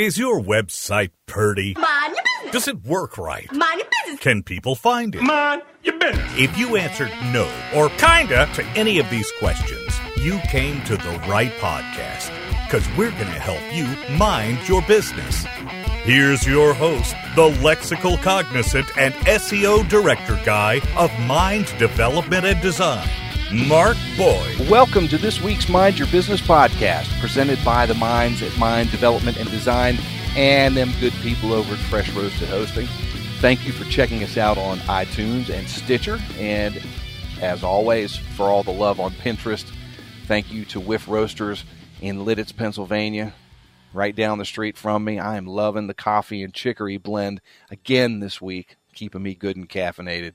Is your website purty? Mind your business. Does it work right? Mind your business. Can people find it? Mind your business. If you answered no or kinda to any of these questions, you came to the right podcast, because we're going to help you mind your business. Here's your host, the lexical cognizant and SEO director guy of Mind Development and Design, Mark Boyd. Welcome to this week's Mind Your Business podcast, presented by the minds at Mind Development and Design and them good people over at Fresh Roasted Hosting. Thank you for checking us out on iTunes and Stitcher, and as always, for all the love on Pinterest. Thank you to Whiff Roasters in Lidditz, Pennsylvania, right down the street from me. I am loving the coffee and chicory blend again this week, keeping me good and caffeinated.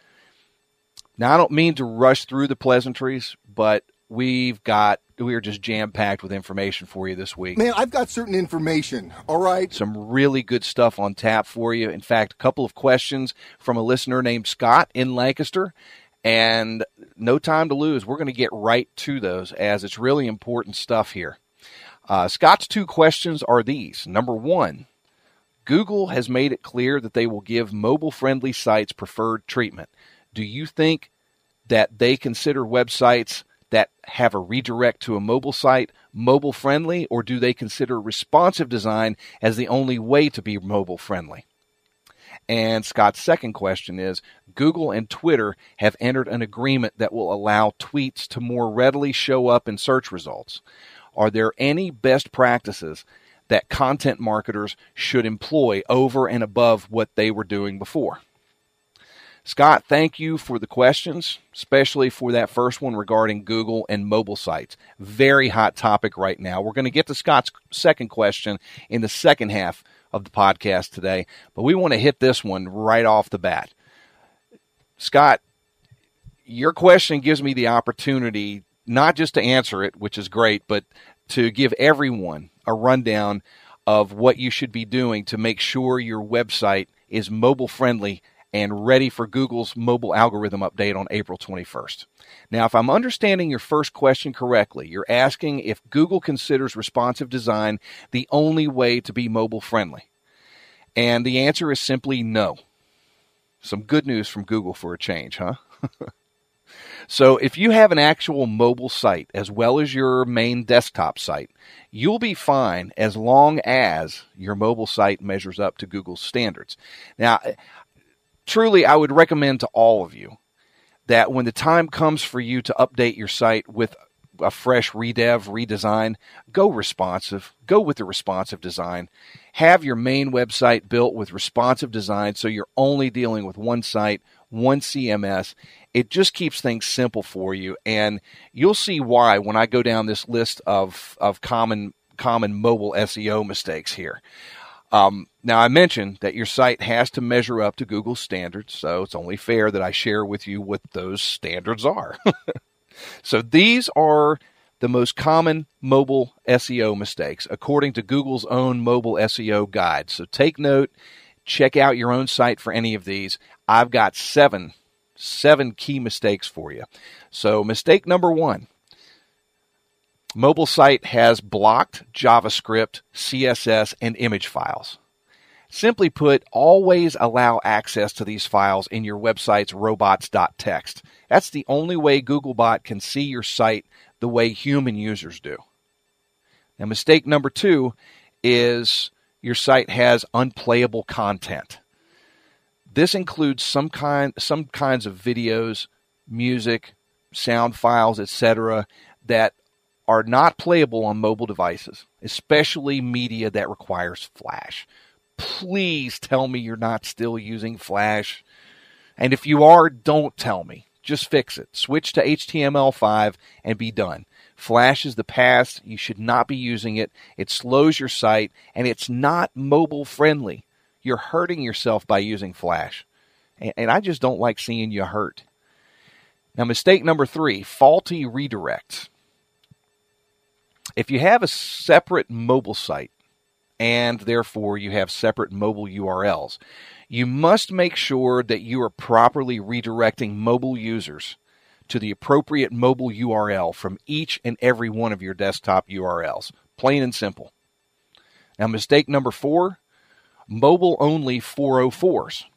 Now, I don't mean to rush through the pleasantries, but we are just jam-packed with information for you this week. Man, I've got certain information, all right? Some really good stuff on tap for you. In fact, a couple of questions from a listener named Scott in Lancaster, and no time to lose. We're going to get right to those, as it's really important stuff here. Scott's two questions are these. Number one, Google has made it clear that they will give mobile-friendly sites preferred treatment. Do you think that they consider websites that have a redirect to a mobile site mobile-friendly, or do they consider responsive design as the only way to be mobile-friendly? And Scott's second question is, Google and Twitter have entered an agreement that will allow tweets to more readily show up in search results. Are there any best practices that content marketers should employ over and above what they were doing before? Scott, thank you for the questions, especially for that first one regarding Google and mobile sites. Very hot topic right now. We're going to get to Scott's second question in the second half of the podcast today, but we want to hit this one right off the bat. Scott, your question gives me the opportunity not just to answer it, which is great, but to give everyone a rundown of what you should be doing to make sure your website is mobile-friendly and ready for Google's mobile algorithm update on April 21st. Now, if I'm understanding your first question correctly, you're asking if Google considers responsive design the only way to be mobile-friendly. And the answer is simply no. Some good news from Google for a change, huh? So if you have an actual mobile site as well as your main desktop site, you'll be fine as long as your mobile site measures up to Google's standards. Now, truly, I would recommend to all of you that when the time comes for you to update your site with a fresh redesign, go responsive. Go with the responsive design. Have your main website built with responsive design so you're only dealing with one site, one CMS. It just keeps things simple for you, and you'll see why when I go down this list of common mobile SEO mistakes here. Now, I mentioned that your site has to measure up to Google's standards, so it's only fair that I share with you what those standards are. So these are the most common mobile SEO mistakes, according to Google's own mobile SEO guide. So take note, check out your own site for any of these. I've got seven key mistakes for you. So mistake number one. Mobile site has blocked JavaScript, CSS, and image files. Simply put, always allow access to these files in your website's robots.txt. That's the only way Googlebot can see your site the way human users do. Now, mistake number two is your site has unplayable content. This includes some kinds of videos, music, sound files, etc., that are not playable on mobile devices, especially media that requires Flash. Please tell me you're not still using Flash. And if you are, don't tell me. Just fix it. Switch to HTML5 and be done. Flash is the past. You should not be using it. It slows your site, and it's not mobile friendly. You're hurting yourself by using Flash. And I just don't like seeing you hurt. Now, mistake number three, faulty redirects. If you have a separate mobile site, and therefore you have separate mobile URLs, you must make sure that you are properly redirecting mobile users to the appropriate mobile URL from each and every one of your desktop URLs. Plain and simple. Now, mistake number 4, mobile-only 404s.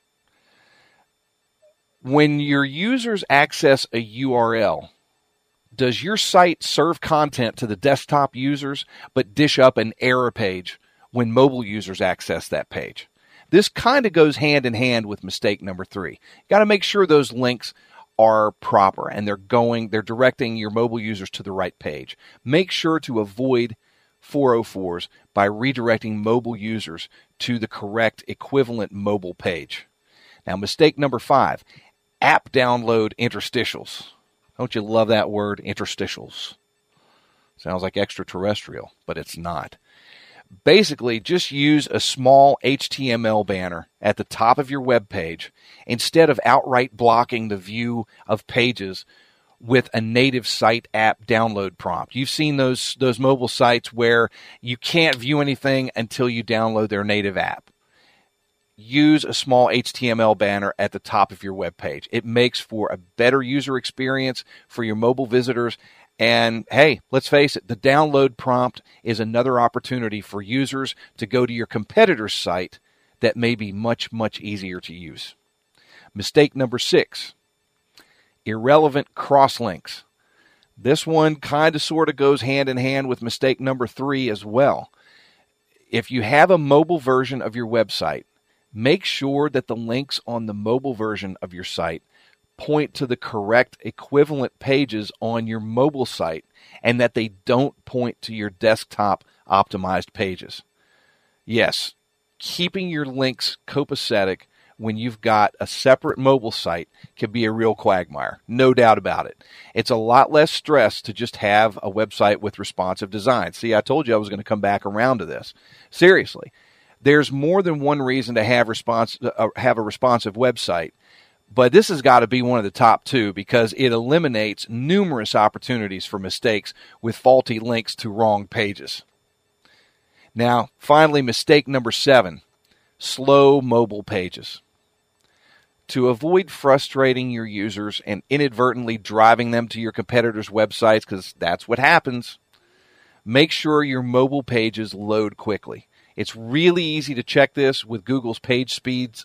When your users access a URL, does your site serve content to the desktop users but dish up an error page when mobile users access that page? This kind of goes hand in hand with mistake number 3. You got to make sure those links are proper and they're directing your mobile users to the right page. Make sure to avoid 404s by redirecting mobile users to the correct equivalent mobile page. Now, mistake number 5, app download interstitials. Don't you love that word, interstitials? Sounds like extraterrestrial, but it's not. Basically, just use a small HTML banner at the top of your web page instead of outright blocking the view of pages with a native site app download prompt. You've seen those mobile sites where you can't view anything until you download their native app. Use a small HTML banner at the top of your web page. It makes for a better user experience for your mobile visitors. And hey, let's face it, the download prompt is another opportunity for users to go to your competitor's site that may be much, much easier to use. Mistake number 6, irrelevant crosslinks. This one kind of sort of goes hand in hand with mistake number 3 as well. If you have a mobile version of your website, make sure that the links on the mobile version of your site point to the correct equivalent pages on your mobile site and that they don't point to your desktop optimized pages. Yes, keeping your links copacetic when you've got a separate mobile site can be a real quagmire, no doubt about it. It's a lot less stress to just have a website with responsive design. See, I told you I was going to come back around to this. Seriously, there's more than one reason to have a responsive website. But this has got to be one of the top 2 because it eliminates numerous opportunities for mistakes with faulty links to wrong pages. Now, finally, mistake number 7, slow mobile pages. To avoid frustrating your users and inadvertently driving them to your competitors' websites, because that's what happens, make sure your mobile pages load quickly. It's really easy to check this with Google's Page Speed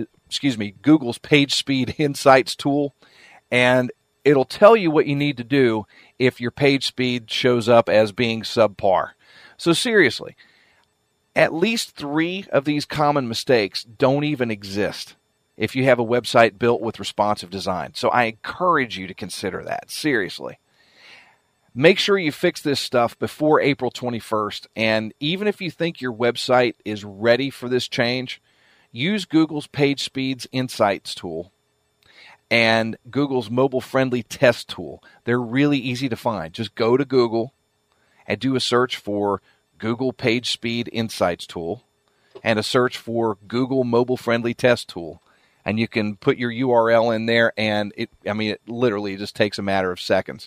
Insights tool, and it'll tell you what you need to do if your page speed shows up as being subpar. So seriously, at least 3 of these common mistakes don't even exist if you have a website built with responsive design. So I encourage you to consider that, seriously. Make sure you fix this stuff before April 21st, and even if you think your website is ready for this change, use Google's PageSpeed Insights tool and Google's mobile-friendly test tool. They're really easy to find. Just go to Google and do a search for Google PageSpeed Insights tool and a search for Google mobile-friendly test tool. And you can put your URL in there, and it literally just takes a matter of seconds.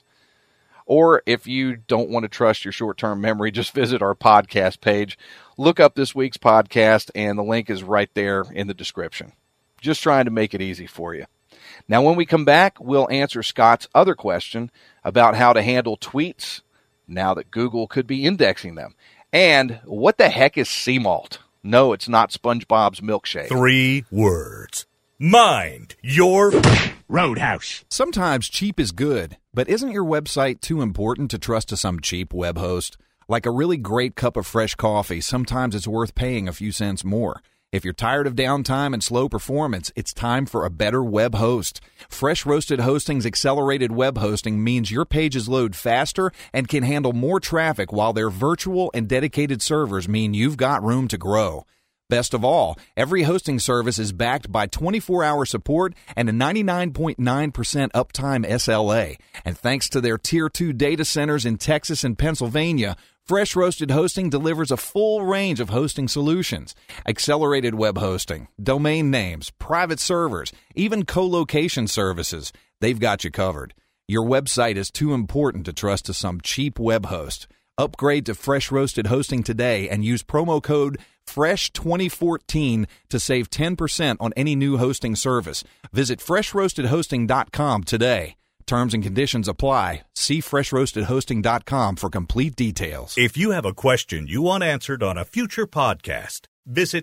Or if you don't want to trust your short-term memory, just visit our podcast page. Look up this week's podcast, and the link is right there in the description. Just trying to make it easy for you. Now, when we come back, we'll answer Scott's other question about how to handle tweets now that Google could be indexing them. And what the heck is CMalt? No, it's not SpongeBob's milkshake. 3 words. Mind your Roadhouse. Sometimes cheap is good, but isn't your website too important to trust to some cheap web host? Like a really great cup of fresh coffee, sometimes it's worth paying a few cents more. If you're tired of downtime and slow performance, it's time for a better web host. Fresh Roasted Hosting's accelerated web hosting means your pages load faster and can handle more traffic, while their virtual and dedicated servers mean you've got room to grow. Best of all, every hosting service is backed by 24-hour support and a 99.9% uptime SLA. And thanks to their Tier 2 data centers in Texas and Pennsylvania, Fresh Roasted Hosting delivers a full range of hosting solutions. Accelerated web hosting, domain names, private servers, even co-location services. They've got you covered. Your website is too important to trust to some cheap web host. Upgrade to Fresh Roasted Hosting today and use promo code FRESH2014 to save 10% on any new hosting service. Visit freshroastedhosting.com today. Terms and conditions apply. See freshroastedhosting.com for complete details. If you have a question you want answered on a future podcast, visit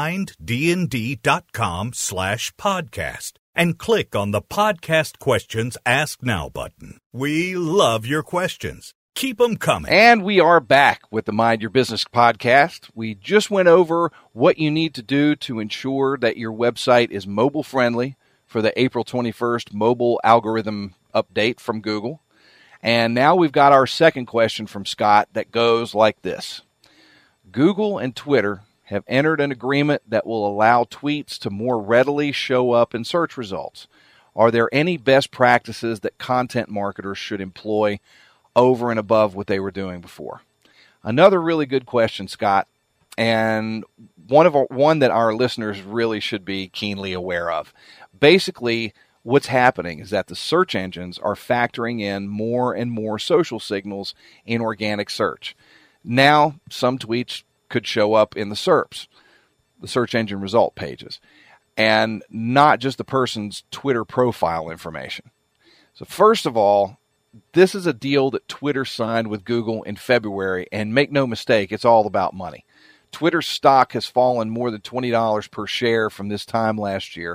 minddnd.com/podcast and click on the Podcast Questions Ask Now button. We love your questions. Keep them coming. And we are back with the Mind Your Business podcast. We just went over what you need to do to ensure that your website is mobile friendly for the April 21st mobile algorithm update from Google. And now we've got our second question from Scott that goes like this. Google and Twitter have entered an agreement that will allow tweets to more readily show up in search results. Are there any best practices that content marketers should employ over and above what they were doing before? Another really good question, Scott, and one that our listeners really should be keenly aware of. Basically, what's happening is that the search engines are factoring in more and more social signals in organic search. Now, some tweets could show up in the SERPs, the search engine result pages, and not just the person's Twitter profile information. So first of all, this is a deal that Twitter signed with Google in February, and make no mistake, it's all about money. Twitter's stock has fallen more than $20 per share from this time last year,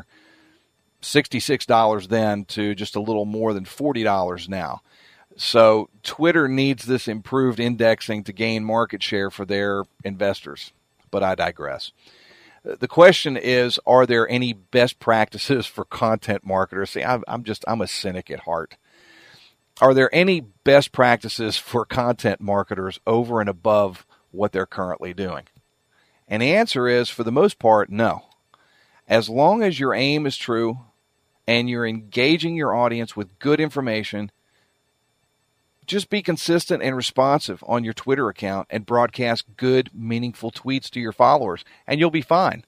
$66 then to just a little more than $40 now. So Twitter needs this improved indexing to gain market share for their investors. But I digress. The question is, are there any best practices for content marketers? See, I'm a cynic at heart. Are there any best practices for content marketers over and above what they're currently doing? And the answer is, for the most part, no. As long as your aim is true and you're engaging your audience with good information, just be consistent and responsive on your Twitter account and broadcast good, meaningful tweets to your followers, and you'll be fine.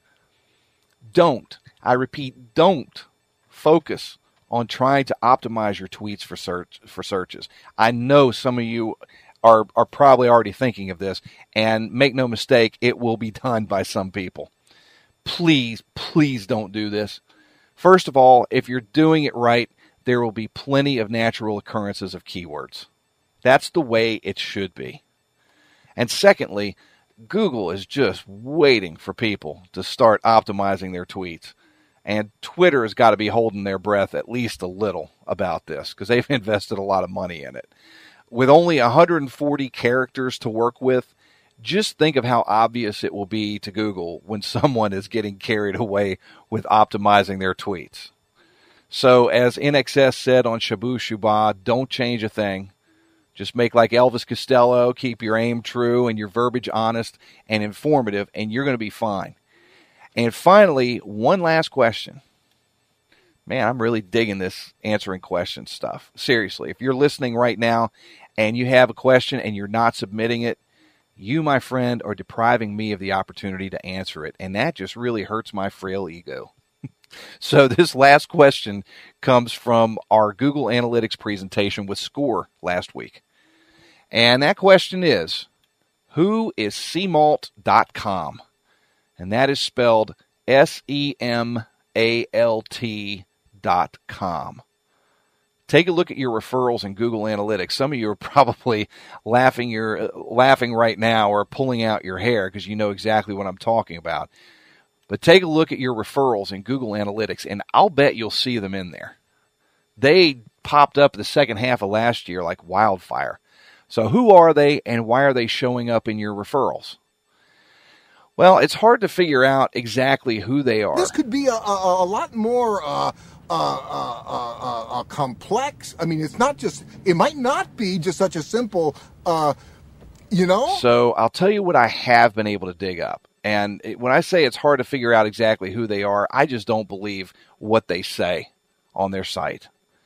I repeat, don't focus on trying to optimize your tweets for searches. I know some of you are probably already thinking of this, and make no mistake, it will be done by some people. Please don't do this. First of all, if you're doing it right, there will be plenty of natural occurrences of keywords. That's the way it should be. And secondly, Google is just waiting for people to start optimizing their tweets. And Twitter has got to be holding their breath at least a little about this because they've invested a lot of money in it. With only 140 characters to work with, just think of how obvious it will be to Google when someone is getting carried away with optimizing their tweets. So as NXS said on Shabu Shuba, don't change a thing. Just make like Elvis Costello, keep your aim true and your verbiage honest and informative, and you're going to be fine. And finally, one last question. Man, I'm really digging this answering questions stuff. Seriously, if you're listening right now and you have a question and you're not submitting it, you, my friend, are depriving me of the opportunity to answer it, and that just really hurts my frail ego. So this last question comes from our Google Analytics presentation with SCORE last week. And that question is, who is Semalt.com? And that is spelled SEMALT.com. Take a look at your referrals in Google Analytics. Some of you are probably laughing right now or pulling out your hair because you know exactly what I'm talking about. But take a look at your referrals in Google Analytics, and I'll bet you'll see them in there. They popped up the second half of last year like wildfire. So who are they, and why are they showing up in your referrals? Well, it's hard to figure out exactly who they are. This could be a lot more complex. I mean, it might not be just such a simple, So I'll tell you what I have been able to dig up. And when I say it's hard to figure out exactly who they are, I just don't believe what they say on their site.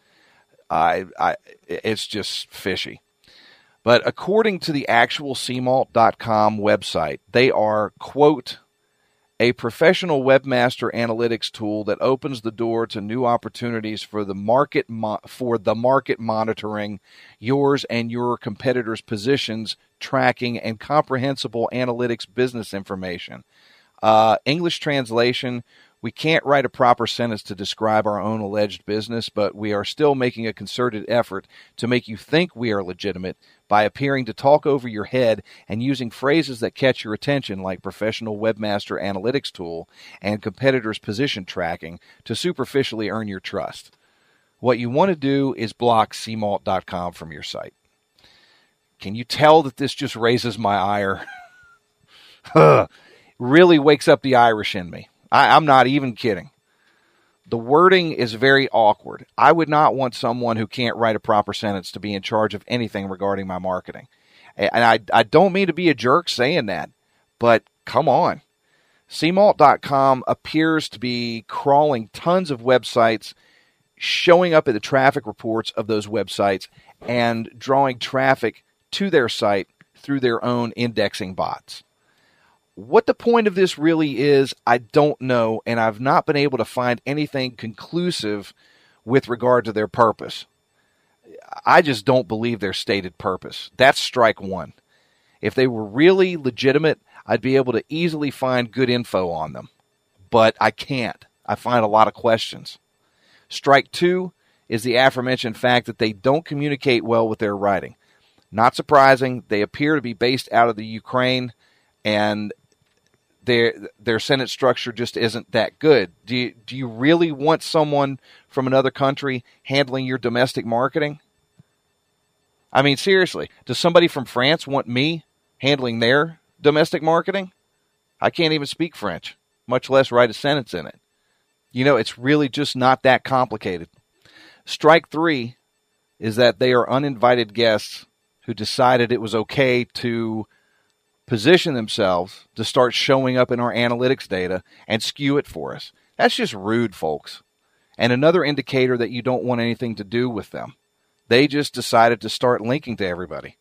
It's just fishy. But according to the actual Semalt.com website, they are, quote, a professional webmaster analytics tool that opens the door to new opportunities for the market monitoring yours and your competitors' positions, tracking, and comprehensible analytics business information. English translation, We can't write a proper sentence to describe our own alleged business, but we are still making a concerted effort to make you think we are legitimate by appearing to talk over your head and using phrases that catch your attention like professional webmaster analytics tool and competitors' position tracking to superficially earn your trust. What you want to do is block cmalt.com from your site. Can you tell that this just raises my ire? Really wakes up the Irish in me. I'm not even kidding. The wording is very awkward. I would not want someone who can't write a proper sentence to be in charge of anything regarding my marketing. And I don't mean to be a jerk saying that, but come on. CMalt.com appears to be crawling tons of websites, showing up at the traffic reports of those websites, and drawing traffic to their site through their own indexing bots. What the point of this really is, I don't know, and I've not been able to find anything conclusive with regard to their purpose. I just don't believe their stated purpose. That's strike one. If they were really legitimate, I'd be able to easily find good info on them. But I can't. I find a lot of questions. Strike two is the aforementioned fact that they don't communicate well with their writing. Not surprising, they appear to be based out of the Ukraine, and their sentence structure just isn't that good. Do you really want someone from another country handling your domestic marketing? I mean, seriously, does somebody from France want me handling their domestic marketing? I can't even speak French, much less write a sentence in it. You know, it's really just not that complicated. Strike three is that they are uninvited guests who decided it was okay to position themselves to start showing up in our analytics data and skew it for us. That's just rude, folks. And another indicator that you don't want anything to do with them. They just decided to start linking to everybody.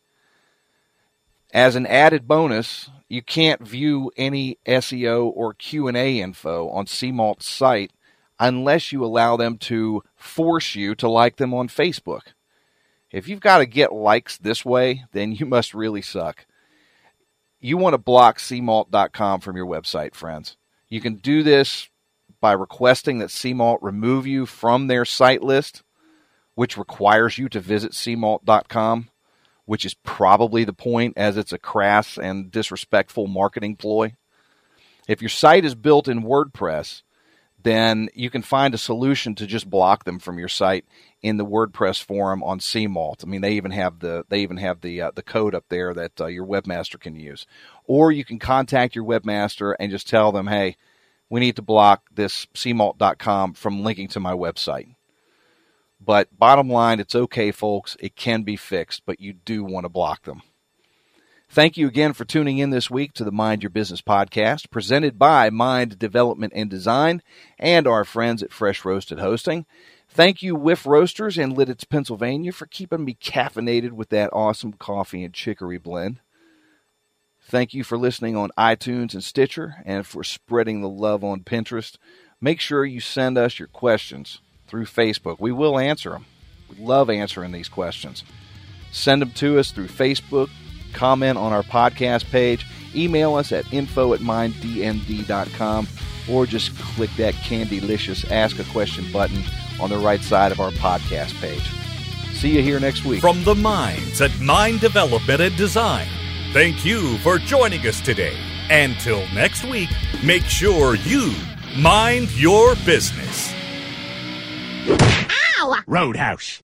As an added bonus, you can't view any SEO or Q&A info on CMalt's site unless you allow them to force you to like them on Facebook. If you've got to get likes this way, then you must really suck. You want to block cmalt.com from your website, friends. You can do this by requesting that CMalt remove you from their site list, which requires you to visit cmalt.com, which is probably the point, as it's a crass and disrespectful marketing ploy. If your site is built in WordPress, then you can find a solution to just block them from your site in the WordPress forum on CMalt. I mean, they even have the code up there that your webmaster can use. Or you can contact your webmaster and just tell them, hey, we need to block this CMalt.com from linking to my website. But bottom line, it's okay, folks. It can be fixed, but you do want to block them. Thank you again for tuning in this week to the Mind Your Business podcast, presented by Mind Development and Design and our friends at Fresh Roasted Hosting. Thank you, Whiff Roasters in Lidditz, Pennsylvania, for keeping me caffeinated with that awesome coffee and chicory blend. Thank you for listening on iTunes and Stitcher, and for spreading the love on Pinterest. Make sure you send us your questions through Facebook. We will answer them. We love answering these questions. Send them to us through Facebook. Comment on our podcast page, email us at info@minddnd.com, or just click that Candylicious Ask a Question button on the right side of our podcast page. See you here next week. From the minds at Mind Development and Design, thank you for joining us today. Until next week, make sure you mind your business. Ow! Roadhouse.